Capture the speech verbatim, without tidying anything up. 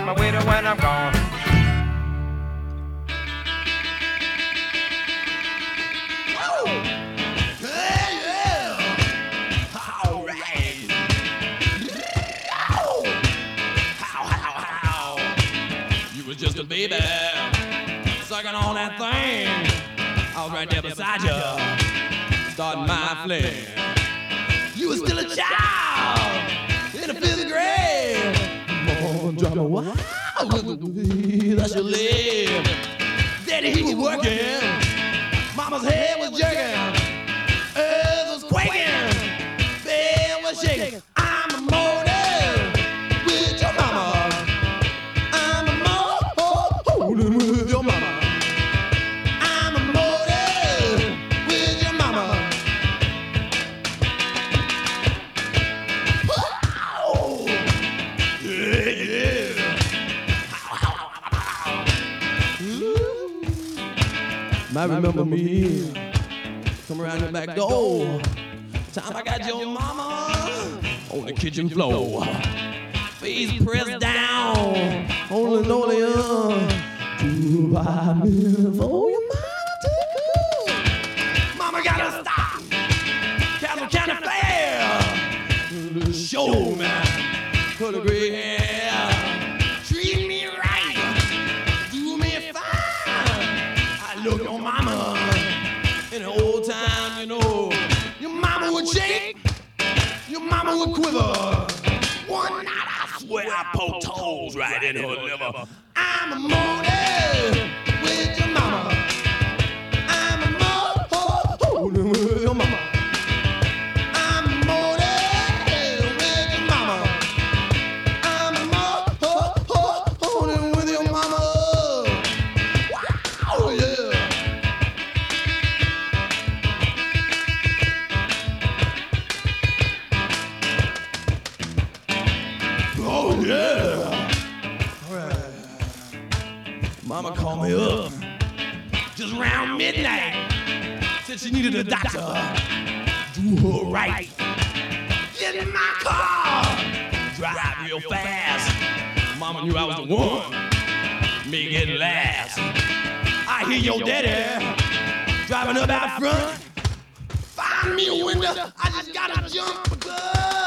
mama with her when I'm gone. Just a baby, sucking on that thing. I was right there beside you, starting my fling. You were still a child in the fifth grade. Mom dropped a wow with the way that you live. Daddy, he was working. Mama's head was jerking. Earth was quaking. Bed was shaking. I'm a motive with your mama. With your mama, I'm a motive with your mama. Whoa. Yeah, yeah. Might remember me, come around the back door. Time I got your mama on the kitchen floor, face pressed down on the linoleum. To buy me for your mama to cool. Mama gotta stop. Castle County Fair. Show me for the gray hair. Treat me right. Do me fine. I look your mama in the old time, you know. Your mama would shake. Your mama would quiver. One night I swear I poked holes right in her liver. I'm a motive with your mama. I'm a motive with your mama. I'm a motive with your mama. I'm a motive with your mama. Wow, yeah. Oh, yeah. Mama called me up just around midnight. Said she needed a doctor. Do her right. Get in my car. Drive real fast. Mama knew I was the one. Make it last. I hear your daddy driving up out front. Find me a window. I just gotta jump because